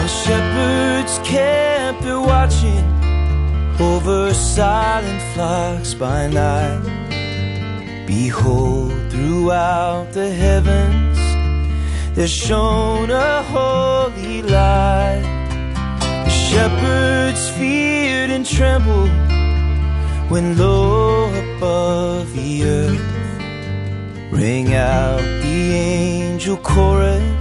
Shepherds kept her watching over silent flocks by night. Behold, throughout the heavens there shone a holy light. The shepherds feared and trembled when low above the earth rang out the angel chorus.